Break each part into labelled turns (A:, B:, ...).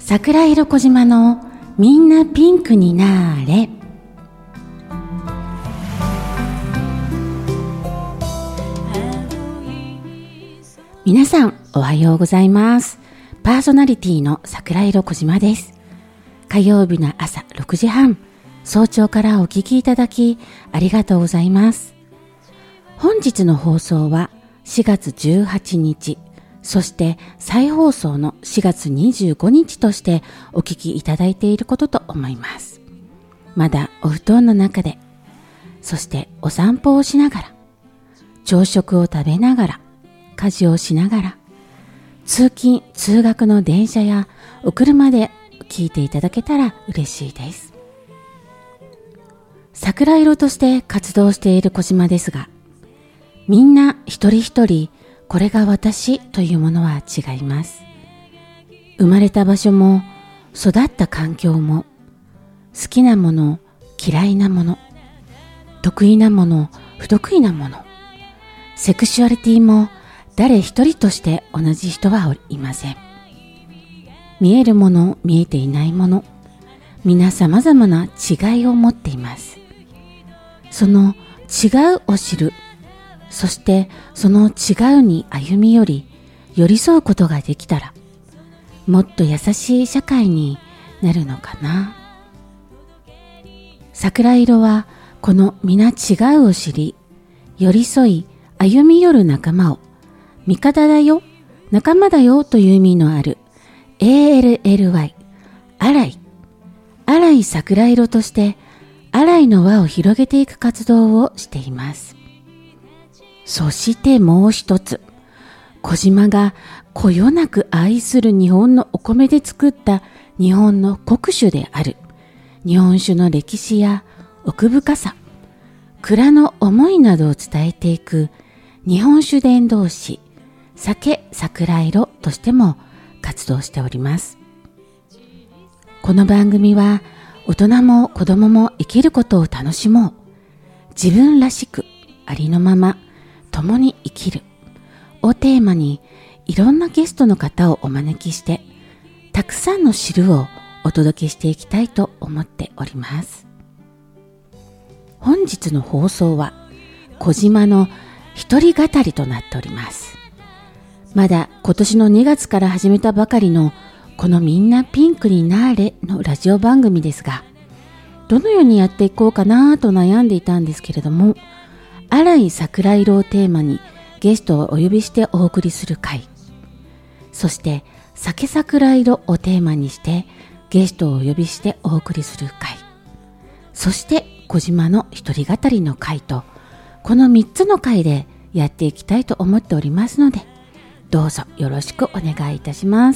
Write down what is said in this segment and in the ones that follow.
A: 桜色小島のみんなピンクになーれ。皆さんおはようございます。パーソナリティの桜色小島です。火曜日の朝6時半、早朝からお聞きいただきありがとうございます。本日の放送は4月18日、そして再放送の4月25日としてお聞きいただいていることと思います。まだお布団の中で、そしてお散歩をしながら、朝食を食べながら、家事をしながら、通勤・通学の電車やお車で聞いていただけたら嬉しいです。桜色として活動している小島ですが、みんな一人一人これが私というものは違います。生まれた場所も育った環境も、好きなもの、嫌いなもの、得意なもの、不得意なもの、セクシュアリティも誰一人として同じ人はいません。見えるもの、見えていないもの、皆様々な違いを持っています。その違うを知る、そしてその違うに歩み寄り、寄り添うことができたら、もっと優しい社会になるのかな。桜色はこの皆違うを知り、寄り添い、歩み寄る仲間を、味方だよ、仲間だよという意味のある ALLY、アライ桜色としてアライの輪を広げていく活動をしています。そしてもう一つ、小島がこよなく愛する日本のお米で作った日本の国酒である日本酒の歴史や奥深さ、蔵の思いなどを伝えていく日本酒伝道師酒桜色としても活動しております。この番組は大人も子供も生きることを楽しもう、自分らしくありのまま共に生きるをテーマに、いろんなゲストの方をお招きしてたくさんの汁をお届けしていきたいと思っております。本日の放送は小島の一人語りとなっております。まだ今年の2月から始めたばかりのこのみんなピンクになーれのラジオ番組ですが、どのようにやっていこうかなと悩んでいたんですけれども、アイ桜色をテーマにゲストをお呼びしてお送りする回、そして酒桜色をテーマにしてゲストをお呼びしてお送りする回、そして小島の一人語りの回と、この3つの回でやっていきたいと思っておりますので、どうぞよろしくお願いいたします。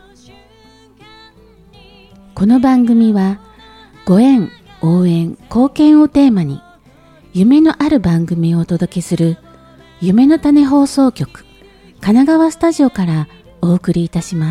A: この番組はご縁、応援、貢献をテーマに夢のある番組をお届けする夢の種放送局神奈川スタジオからお送りいたします。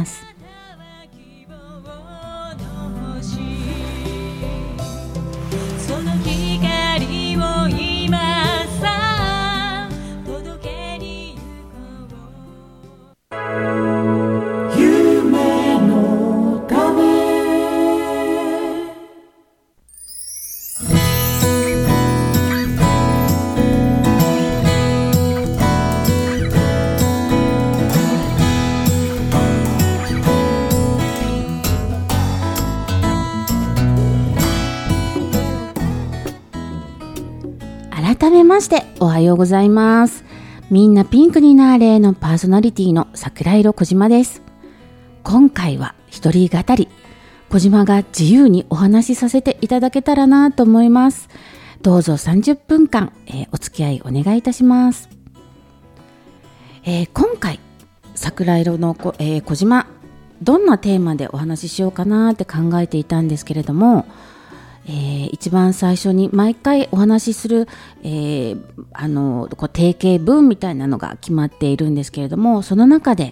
A: 改めましておはようございます。みんなピンクになーれのパーソナリティの桜色小島です。今回は一人語り、小島が自由にお話しさせていただけたらなと思います。どうぞ30分間、お付き合いお願いいたします。今回桜色の小島、どんなテーマでお話ししようかなって考えていたんですけれども、一番最初に毎回お話しする、定型文みたいなのが決まっているんですけれども、その中で、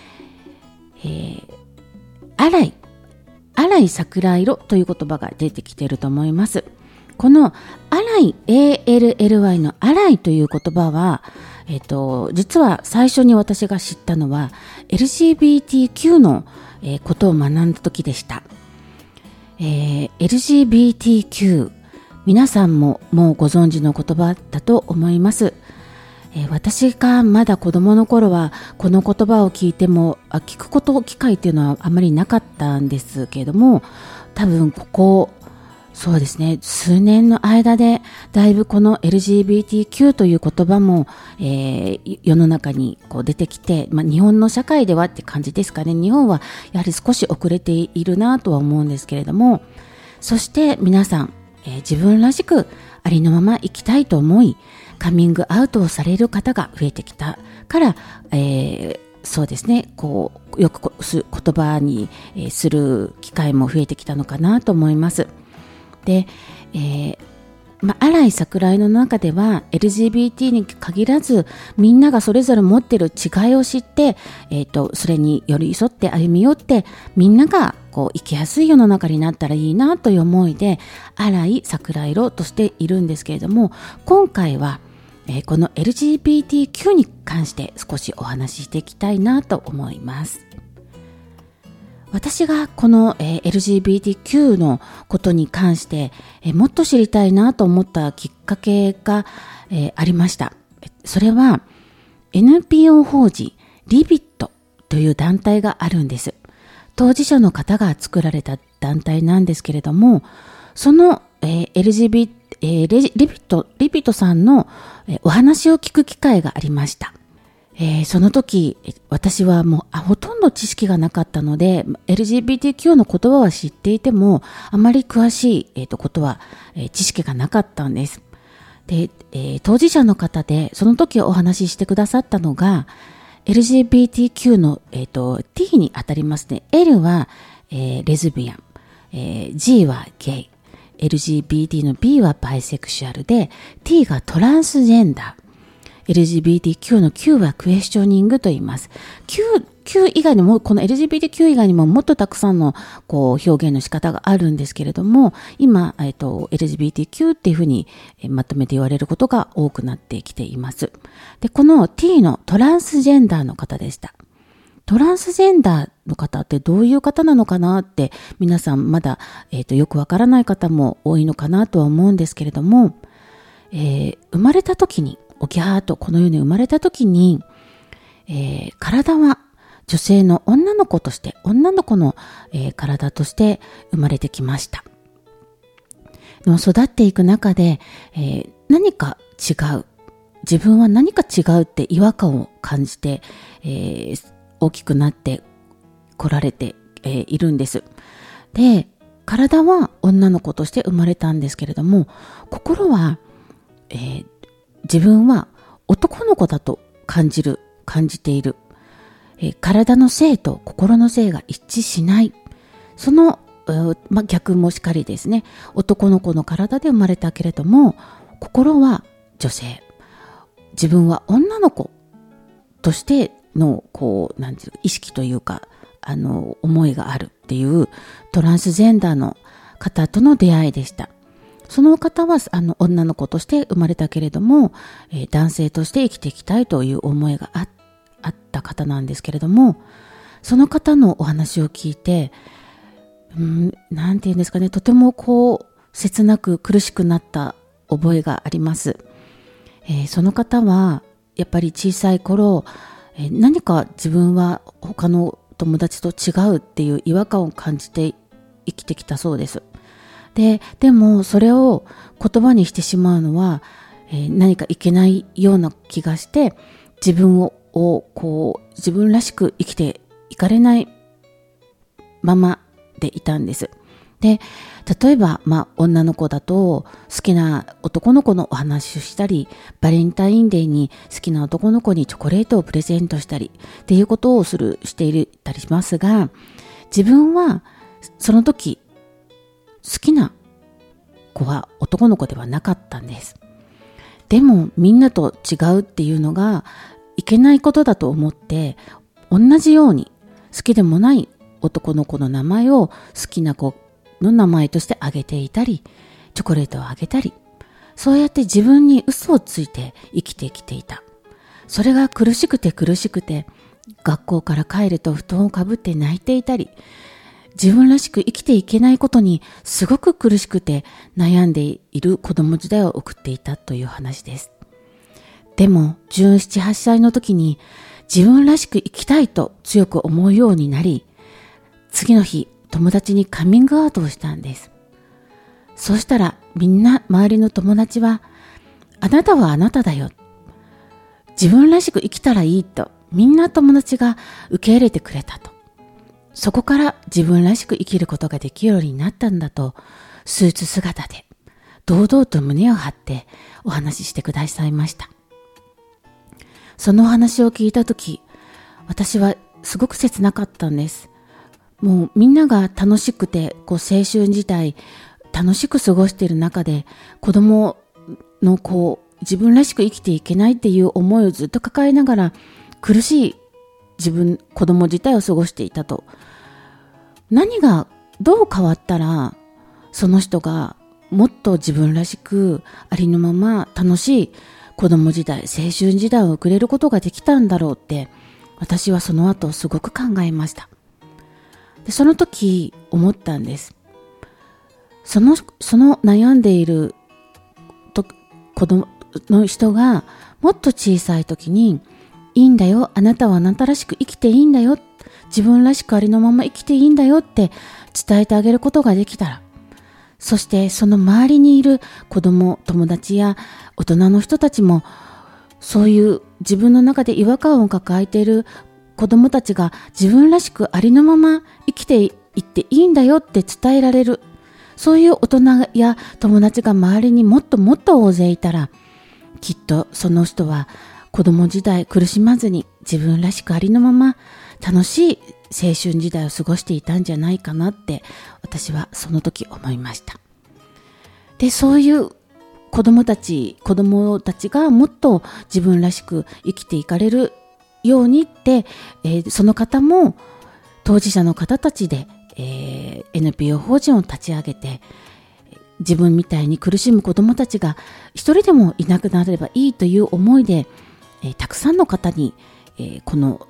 A: アライ桜色という言葉が出てきていると思います。このアライ ALLY のアライという言葉は、 実は最初に私が知ったのは LGBTQ の、ことを学んだ時でした。LGBTQ、皆さんももうご存知の言葉だと思います。私がまだ子供の頃はこの言葉を聞いても聞く機会っていうのはあまりなかったんですけれども、多分そうですね、数年の間でだいぶこの LGBTQ という言葉も、世の中に出てきて、日本の社会ではって感じですかね。日本はやはり少し遅れているなとは思うんですけれども、そして皆さん、自分らしくありのまま生きたいと思いカミングアウトをされる方が増えてきたから、そうですね、よく言葉にする機会も増えてきたのかなと思います。で、荒井桜井の中では LGBT に限らずみんながそれぞれ持っている違いを知って、それに寄り添って歩み寄ってみんなが生きやすい世の中になったらいいなという思いで荒井桜色としているんですけれども、今回は、この LGBTQ に関して少しお話ししていきたいなと思います。私がこの、LGBTQ のことに関して、もっと知りたいなと思ったきっかけが、ありました。それは NPO 法人リビットという団体があるんです。当事者の方が作られた団体なんですけれども、その、リビットさんの、お話を聞く機会がありました。その時私はもうほとんど知識がなかったので LGBTQ の言葉は知っていてもあまり詳しい、ことは、知識がなかったんです。で、当事者の方でその時お話ししてくださったのが LGBTQ の、T に当たりますね。L は、レズビアン、G はゲイ、LGBT の B はバイセクシュアルで T がトランスジェンダー、LGBTQ の Q はクエスチョニングと言います。Q 以外にも、この LGBTQ 以外にももっとたくさんの表現の仕方があるんですけれども、今、LGBTQ っていうふうにまとめて言われることが多くなってきています。で、この T のトランスジェンダーの方でした。トランスジェンダーの方ってどういう方なのかなって皆さんまだ、よくわからない方も多いのかなとは思うんですけれども、生まれた時におぎゃーとこの世に生まれた時に、体は女性の女の子として女の子の、体として生まれてきました。でも育っていく中で、何か違う、自分は何か違うって違和感を感じて、大きくなってこられて、いるんです。で、体は女の子として生まれたんですけれども、心は、自分は男の子だと感じている。体の性と心の性が一致しない。その、逆もしかりですね。男の子の体で生まれたけれども、心は女性。自分は女の子としての、なんていう意識というか、思いがあるっていうトランスジェンダーの方との出会いでした。その方は女の子として生まれたけれども、男性として生きていきたいという思いがあった方なんですけれども、その方のお話を聞いて、なんていうんですかね、とても切なく苦しくなった覚えがあります。その方はやっぱり小さい頃、何か自分は他の友達と違うっていう違和感を感じて生きてきたそうです。でもそれを言葉にしてしまうのは、何かいけないような気がして、自分自分らしく生きていかれないままでいたんです。で、例えば、女の子だと好きな男の子のお話をしたり、バレンタインデーに好きな男の子にチョコレートをプレゼントしたりっていうことをしていたりしますが、自分はその時好きな子は男の子ではなかったんです。でもみんなと違うっていうのがいけないことだと思って、同じように好きでもない男の子の名前を好きな子の名前としてあげていたり、チョコレートをあげたり、そうやって自分に嘘をついて生きてきていた。 それが苦しくて学校から帰ると布団をかぶって泣いていたり、自分らしく生きていけないことにすごく苦しくて悩んでいる子供時代を送っていたという話です。でも17、8歳の時に自分らしく生きたいと強く思うようになり、次の日友達にカミングアウトをしたんです。そうしたらみんな周りの友達は、あなたはあなただよ、自分らしく生きたらいいとみんな友達が受け入れてくれたと。そこから自分らしく生きることができるようになったんだと、スーツ姿で堂々と胸を張ってお話ししてくださいました。そのお話を聞いたとき、私はすごく切なかったんです。もうみんなが楽しくて、青春時代楽しく過ごしている中で、子供の自分らしく生きていけないっていう思いをずっと抱えながら苦しい子供自体を過ごしていたと。何がどう変わったらその人がもっと自分らしくありのまま楽しい子供時代、青春時代を送れることができたんだろうって、私はその後すごく考えました。で、その時思ったんです。その悩んでいる子供の人がもっと小さい時に、いいんだよ、あなたはあなたらしく生きていいんだよ、自分らしくありのまま生きていいんだよって伝えてあげることができたら、そしてその周りにいる子供、友達や大人の人たちも、そういう自分の中で違和感を抱えている子供たちが自分らしくありのまま生きていっていいんだよって伝えられる、そういう大人や友達が周りにもっともっと大勢いたら、きっとその人は子供時代苦しまずに自分らしくありのまま楽しい青春時代を過ごしていたんじゃないかなって、私はその時思いました。で、そういう子供たちがもっと自分らしく生きていかれるようにって、その方も当事者の方たちで、NPO 法人を立ち上げて、自分みたいに苦しむ子供たちが一人でもいなくなればいいという思いで、たくさんの方に、この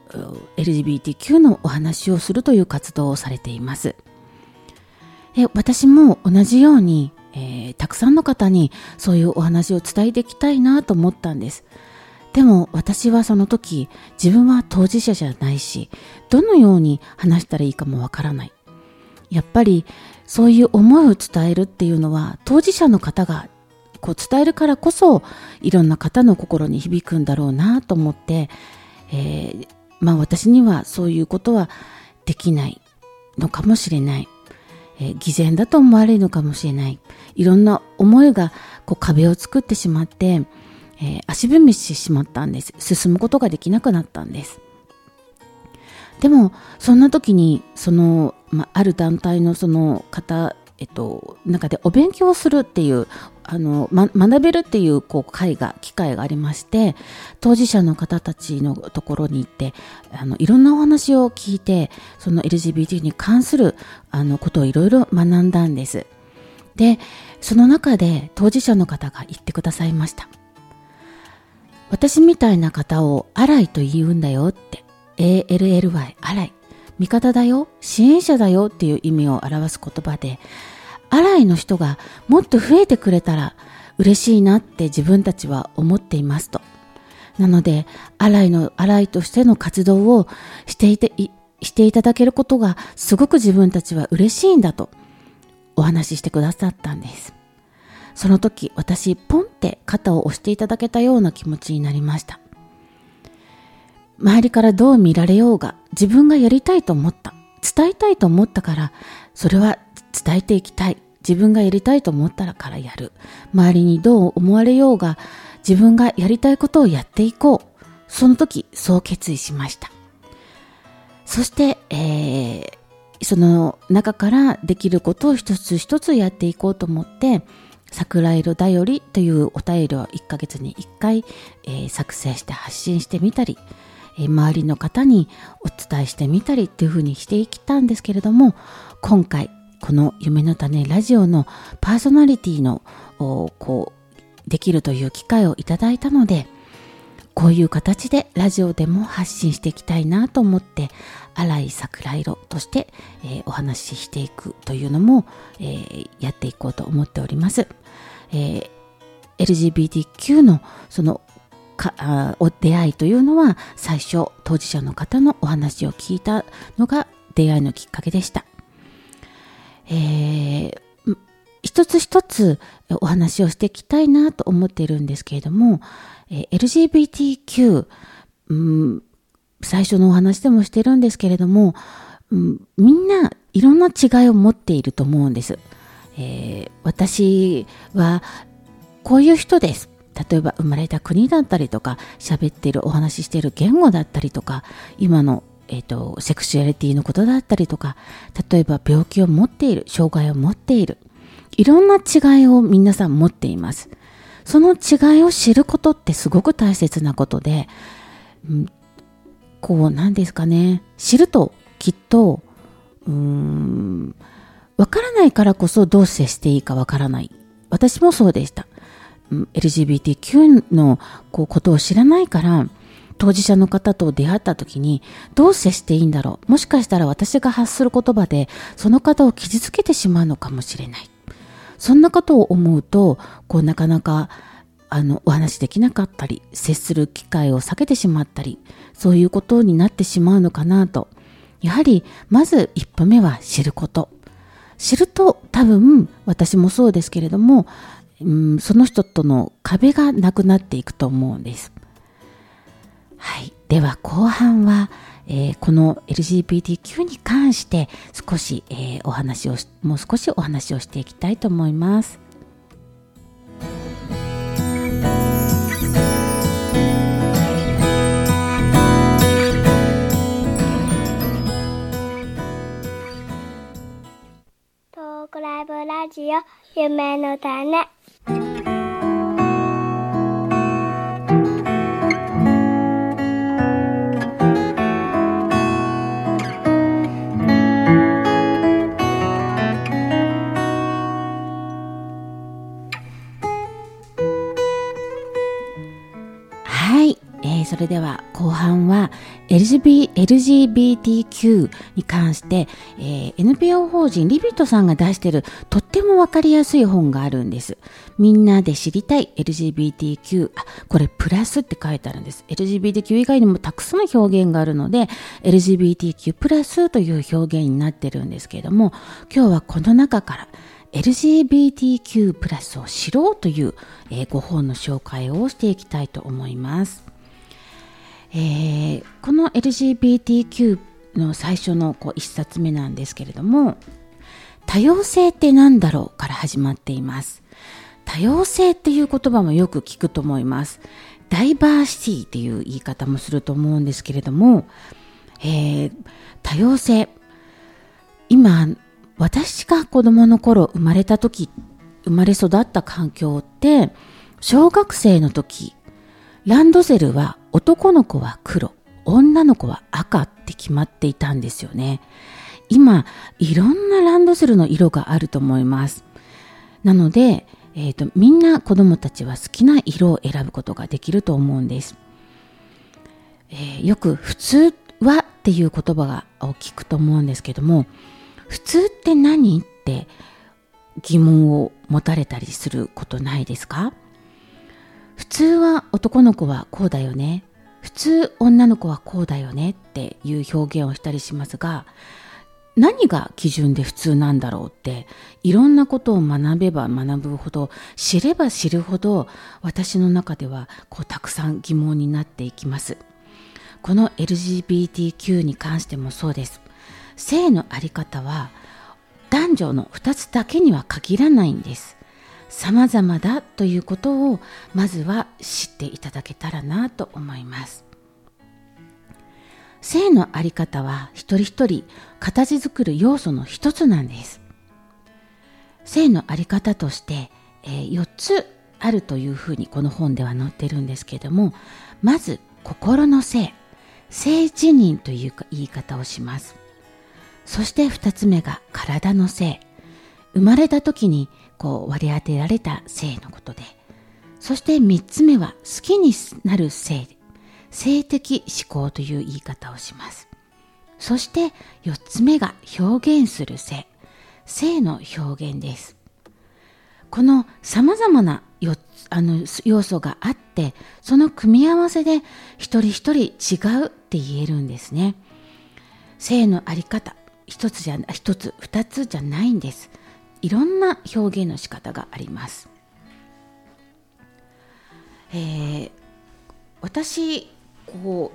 A: LGBTQ のお話をするという活動をされています。で、私も同じように、たくさんの方にそういうお話を伝えていきたいなと思ったんです。でも私はその時、自分は当事者じゃないし、どのように話したらいいかもわからない。やっぱりそういう思いを伝えるっていうのは、当事者の方が伝えるからこそ、いろんな方の心に響くんだろうなと思って、私にはそういうことはできないのかもしれない。偽善だと思われるのかもしれない。いろんな思いが壁を作ってしまって、足踏みしてしまったんです。進むことができなくなったんです。でもそんな時にある団体のその方、中でお勉強するっていう学べるっていう機会がありまして、当事者の方たちのところに行っていろんなお話を聞いて、その LGBT に関することをいろいろ学んだんです。で、その中で当事者の方が言ってくださいました。私みたいな方をアライと言うんだよって、ALLY、アライ、味方だよ、支援者だよっていう意味を表す言葉で、アライの人がもっと増えてくれたら嬉しいなって自分たちは思っていますと。なのでアライとしての活動をしていただけることがすごく自分たちは嬉しいんだとお話ししてくださったんです。その時私ポンって肩を押していただけたような気持ちになりました。周りからどう見られようが、自分がやりたいと思った、伝えたいと思ったから、それは伝えていきたい。自分がやりたいと思ったからやる。周りにどう思われようが、自分がやりたいことをやっていこう。その時、そう決意しました。そして、その中からできることを一つ一つやっていこうと思って、桜色だよりというお便りを1ヶ月に1回、作成して発信してみたり、周りの方にお伝えしてみたりというふうにしていきたんですけれども、今回この夢の種ラジオのパーソナリティのできるという機会をいただいたので、 こういう形でラジオでも発信していきたいなと思って、荒い桜色として、お話ししていくというのも、やっていこうと思っております。LGBTQ のその出会いというのは、最初当事者の方のお話を聞いたのが出会いのきっかけでした。一つ一つお話をしていきたいなと思っているんですけれども、LGBTQ、最初のお話でもしてるんですけれども、みんないろんな違いを持っていると思うんです。私はこういう人です。例えば生まれた国だったりとか、喋っているお話ししている言語だったりとか、今の、セクシュアリティのことだったりとか、例えば病気を持っている、障害を持っている、いろんな違いを皆さん持っています。その違いを知ることってすごく大切なことで、何ですかね、知るときっとわからないからこそどう接していいかわからない。私もそうでした。LGBTQ のことを知らないから、当事者の方と出会った時にどう接していいんだろう。もしかしたら私が発する言葉でその方を傷つけてしまうのかもしれない。そんなことを思うと、なかなかお話できなかったり、接する機会を避けてしまったり、そういうことになってしまうのかなと。やはりまず一歩目は知ること。知ると多分私もそうですけれども、その人との壁がなくなっていくと思うんです。はい。では後半は、この LGBTQ に関して少し、もう少しお話をしていきたいと思います。
B: トークライブラジオ夢の種。
A: それでは後半は LGBTQ に関して、NPO 法人リビットさんが出しているとってもわかりやすい本があるんです。みんなで知りたい LGBTQ、これプラスって書いてあるんです。LGBTQ 以外にもたくさん表現があるので LGBTQ プラスという表現になってるんですけれども、今日はこの中からLGBTQ プラスを知ろうという、5本の紹介をしていきたいと思います。この LGBTQ の最初の1冊目なんですけれども、多様性って何だろうから始まっています。多様性っていう言葉もよく聞くと思います。ダイバーシティっていう言い方もすると思うんですけれども、多様性、今私が子供の頃生まれ育った環境って、小学生の時ランドセルは男の子は黒、女の子は赤って決まっていたんですよね。今いろんなランドセルの色があると思います。なので、みんな子供たちは好きな色を選ぶことができると思うんです。よく普通はっていう言葉を聞くと思うんですけども、普通って何って疑問を持たれたりすることないですか？普通は男の子はこうだよね、普通女の子はこうだよねっていう表現をしたりしますが、何が基準で普通なんだろうって、いろんなことを学べば学ぶほど、知れば知るほど、私の中ではたくさん疑問になっていきます。この LGBTQ に関してもそうです。性のあり方は男女の2つだけには限らないんです。様々だということをまずは知っていただけたらなと思います。性のあり方は一人一人形作る要素の一つなんです。性のあり方として、4つあるというふうにこの本では載ってるんですけれども、まず心の性、性自認という言い方をします。そして2つ目が体の性、生まれた時に割り当てられた性のことで、そして3つ目は好きになる性性的思考という言い方をします。そして4つ目が表現する性、性の表現です。この様々な要素があって、その組み合わせで一人一人違うって言えるんですね。性のあり方、一つ、二つじゃないんです。いろんな表現の仕方があります。私、高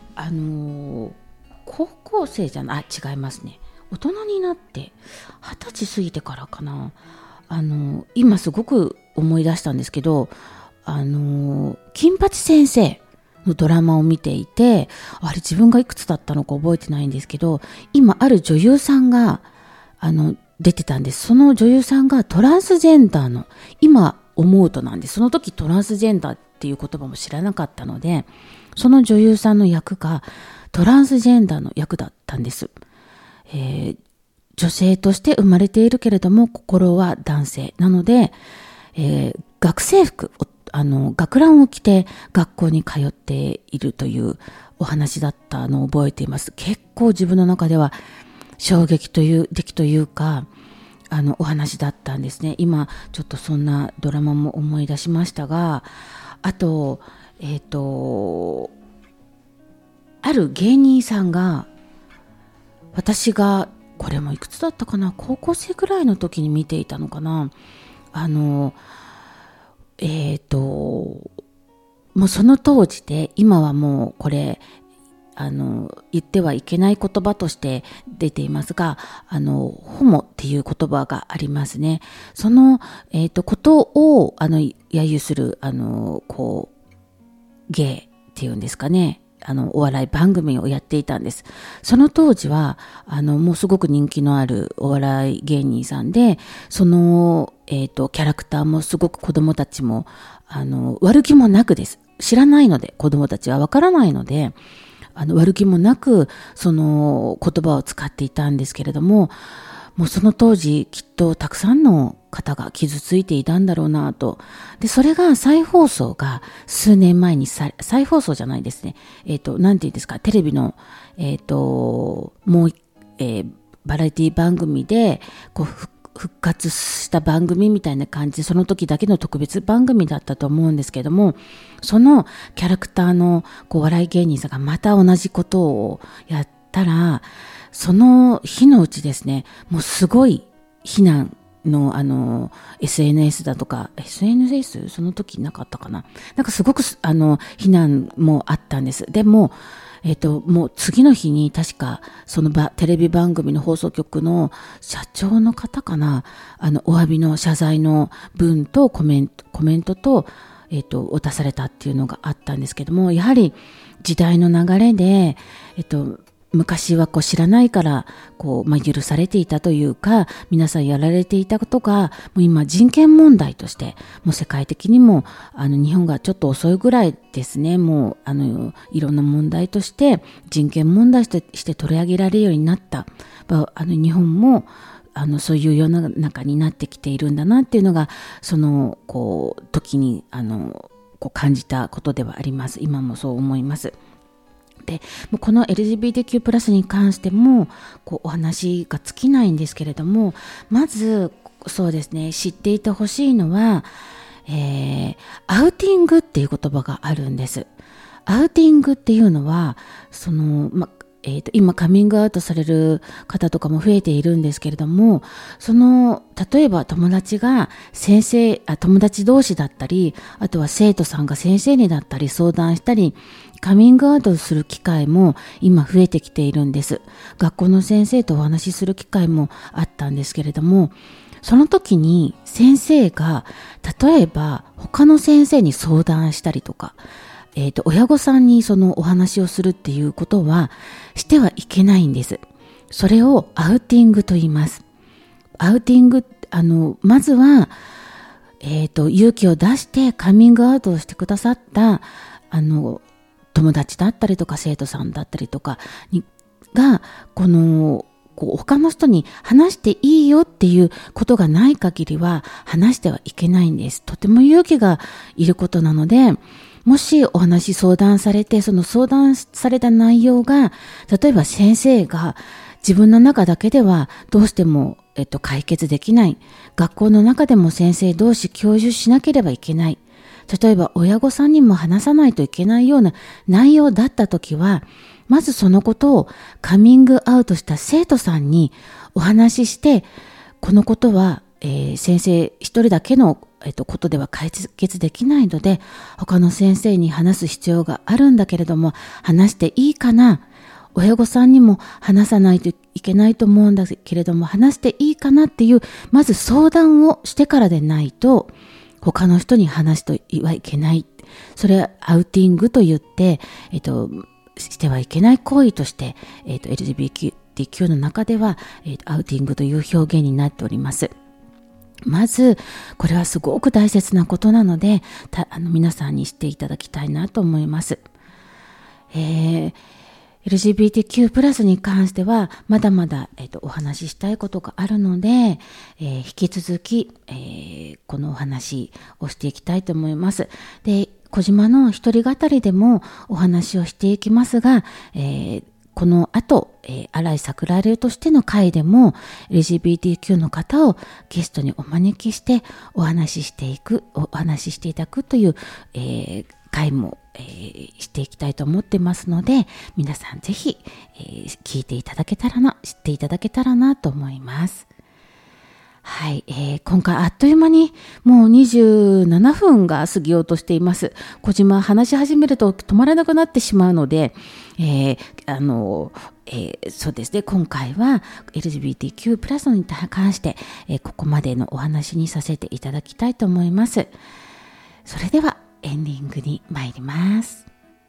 A: 校生違いますね。大人になって20歳過ぎてからかな。今すごく思い出したんですけど、金八先生のドラマを見ていて、あれ自分がいくつだったのか覚えてないんですけど、今ある女優さんが出てたんです。その女優さんがトランスジェンダーの、今思うとなんです。その時トランスジェンダーっていう言葉も知らなかったので、その女優さんの役がトランスジェンダーの役だったんです。女性として生まれているけれども心は男性なので、学生服、学ランを着て学校に通っているというお話だったのを覚えています。結構自分の中では衝撃的というか、お話だったんですね。今ちょっとそんなドラマも思い出しましたが、あとある芸人さんが、私がこれもいくつだったかな、高校生くらいの時に見ていたのかな、もうその当時で、今はもうこれ言ってはいけない言葉として出ていますが、ホモっていう言葉がありますね。その、ことを揶揄するゲイっていうんですかね、お笑い番組をやっていたんです。その当時はもうすごく人気のあるお笑い芸人さんで、そのキャラクターもすごく子供たちも悪気もなくです。知らないので、子供たちはわからないので、悪気もなくその言葉を使っていたんですけれども、もうその当時きっとたくさんの方が傷ついていたんだろうなと。で、それが再放送が数年前に再放送じゃないですね。なんていうんですか、テレビのもうバラエティ番組で復活した番組みたいな感じで、その時だけの特別番組だったと思うんですけども、そのキャラクターの笑い芸人さんがまた同じことをやったら、その日のうちですね、もうすごい非難のSNS だとか、SNS その時なかったかな、なんかすごく非難もあったんです。でももう次の日に確かそのテレビ番組の放送局の社長の方かな、お詫びの謝罪の文とコメントと渡されたっていうのがあったんですけども、やはり時代の流れで昔は知らないから許されていたというか、皆さんやられていたことがもう今人権問題としてもう世界的にも日本がちょっと遅いぐらいですね、もういろんな問題として人権問題として取り上げられるようになった。日本もそういう世の中になってきているんだなっていうのが、その時に感じたことではあります。今もそう思います。で、この LGBTQ+ に関してもお話が尽きないんですけれども、まずそうですね、知っていてほしいのは、アウティングっていう言葉があるんです。アウティングっていうのは今カミングアウトされる方とかも増えているんですけれども、例えば友達同士だったり、あとは生徒さんが先生にだったり相談したり、カミングアウトする機会も今増えてきているんです。学校の先生とお話しする機会もあったんですけれども、その時に先生が例えば他の先生に相談したりとか、親御さんにそのお話をするっていうことはしてはいけないんです。それをアウティングと言います。アウティング、まずは、勇気を出してカミングアウトをしてくださった、友達だったりとか生徒さんだったりとかが、他の人に話していいよっていうことがない限りは話してはいけないんです。とても勇気がいることなので、 もしお話相談されて、その相談された内容が、例えば先生が自分の中だけではどうしても、解決できない。学校の中でも先生同士共有しなければいけない。例えば親御さんにも話さないといけないような内容だったときは、まずそのことをカミングアウトした生徒さんにお話しして、このことは、先生一人だけの、ことでは解決できないので、他の先生に話す必要があるんだけれども、話していいかな？親御さんにも話さないといけないと思うんだけれども、話していいかなっていう、まず相談をしてからでないと、他の人に話してはいけない。それはアウティングと言って、してはいけない行為として、LGBTQ の中では、アウティングという表現になっております。まず、これはすごく大切なことなので、皆さんに知っていただきたいなと思います。LGBTQ+ に関しては、まだまだ、お話ししたいことがあるので、引き続き、このお話をしていきたいと思います。で、小島の一人語りでもお話をしていきますが、この後、新井桜流としての会でも LGBTQ の方をゲストにお招きしてお話ししていただくという、会も、していきたいと思ってますので、皆さんぜひ、聞いていただけたらな、知っていただけたらなと思います。はい、今回あっという間にもう27分が過ぎようとしています。小島話し始めると止まらなくなってしまうので、そうですね、今回は LGBTQ+ に関して、ここまでのお話にさせていただきたいと思います。それではエンディングに参ります。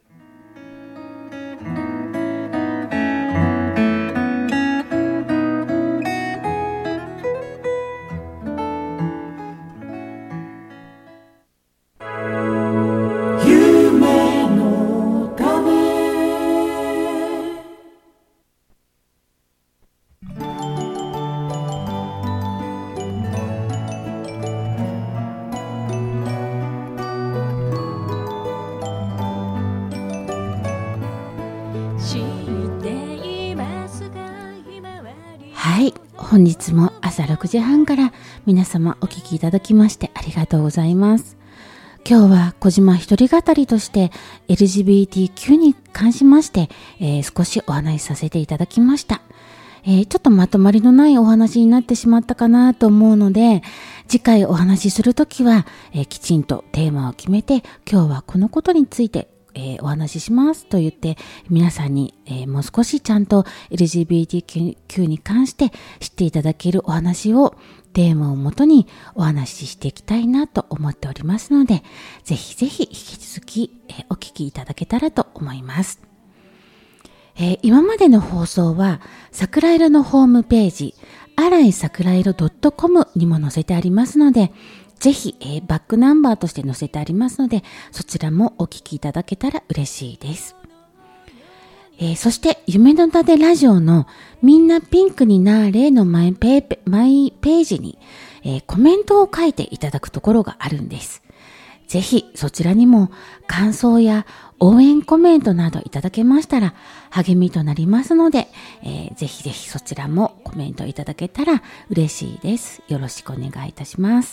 A: はい、本日も朝6時半から皆様お聞きいただきましてありがとうございます。今日は小島一人語りとして LGBTQ に関しまして、少しお話しさせていただきました。ちょっとまとまりのないお話になってしまったかなと思うので、次回お話しするときは、きちんとテーマを決めて、今日はこのことについてお話ししますと言って皆さんに、もう少しちゃんと LGBTQ に関して知っていただけるお話をテーマをもとにお話ししていきたいなと思っておりますので、ぜひぜひ引き続き、お聞きいただけたらと思います。今までの放送は桜色のホームページ新井桜色 .com にも載せてありますので、ぜひ、バックナンバーとして載せてありますので、そちらもお聞きいただけたら嬉しいです。そして夢の種ラジオのみんなピンクになーれのマイページに、コメントを書いていただくところがあるんです。ぜひそちらにも感想や応援コメントなどいただけましたら励みとなりますので、ぜひぜひそちらもコメントいただけたら嬉しいです。よろしくお願いいたします。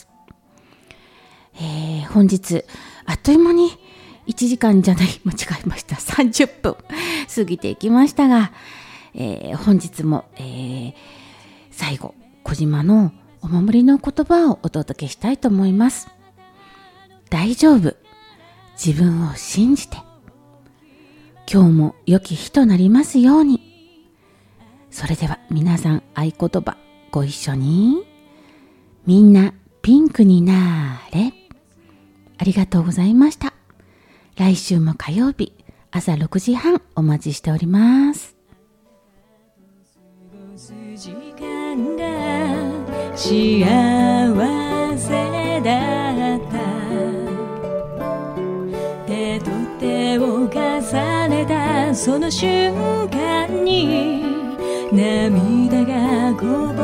A: 本日あっという間に1時間じゃない、間違えました。30分過ぎていきましたが、本日も、最後、小島のお守りの言葉をお届けしたいと思います。大丈夫。自分を信じて。今日も良き日となりますように。それでは皆さん合言葉ご一緒に。みんなピンクになーれ。ありがとうございました。来週も火曜日朝6時半お待ちしております。時間が幸せだった。手と手を重ねたその瞬間に涙がこぼれ